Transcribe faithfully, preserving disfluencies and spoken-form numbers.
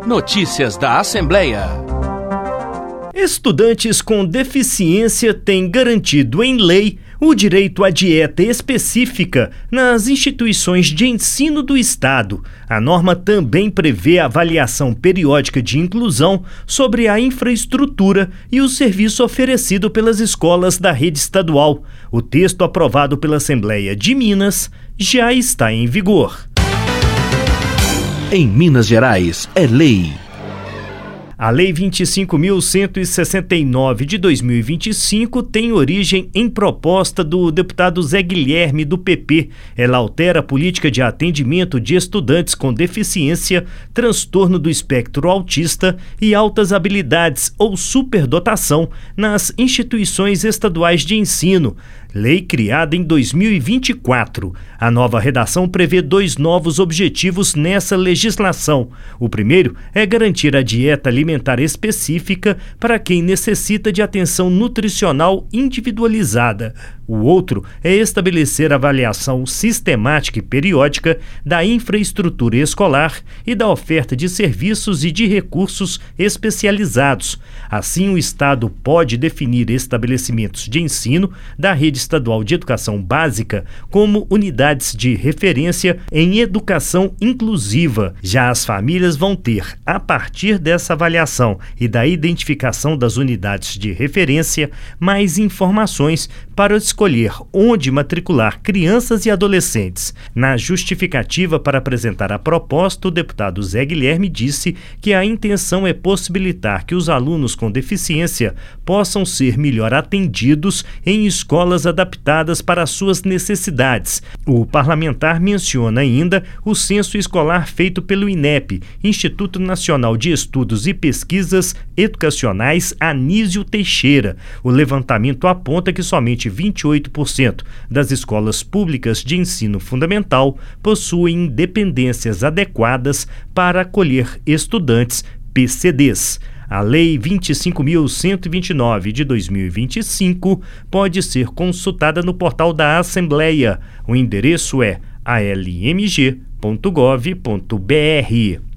Notícias da Assembleia. Estudantes com deficiência têm garantido em lei o direito à dieta específica nas instituições de ensino do Estado. A norma também prevê a avaliação periódica de inclusão sobre a infraestrutura e o serviço oferecido pelas escolas da rede estadual. O texto aprovado pela Assembleia de Minas já está em vigor. Em Minas Gerais, é lei. A Lei vinte e cinco mil cento e sessenta e nove de dois mil e vinte e cinco tem origem em proposta do deputado Zé Guilherme, do P P. Ela altera a política de atendimento de estudantes com deficiência, transtorno do espectro autista e altas habilidades ou superdotação nas instituições estaduais de ensino. Lei criada em dois mil e vinte e quatro. A nova redação prevê dois novos objetivos nessa legislação. O primeiro é garantir a dieta alimentar específica para quem necessita de atenção nutricional individualizada. O outro é estabelecer avaliação sistemática e periódica da infraestrutura escolar e da oferta de serviços e de recursos especializados. Assim, o Estado pode definir estabelecimentos de ensino da rede estadual de educação básica como unidades de referência em educação inclusiva. Já as famílias vão ter, a partir dessa avaliação e da identificação das unidades de referência, mais informações para escolher onde matricular crianças e adolescentes. Na justificativa para apresentar a proposta, o deputado Zé Guilherme disse que a intenção é possibilitar que os alunos com deficiência possam ser melhor atendidos em escolas adaptadas para as suas necessidades. O parlamentar menciona ainda o censo escolar feito pelo INEP, Instituto Nacional de Estudos e Pesquisas Educacionais Anísio Teixeira. O levantamento aponta que somente vinte e oito por cento das escolas públicas de ensino fundamental possuem dependências adequadas para acolher estudantes P C Ds. A Lei vinte e cinco mil cento e vinte e nove de dois mil e vinte e cinco pode ser consultada no portal da Assembleia. O endereço é a l m g ponto gov ponto b r.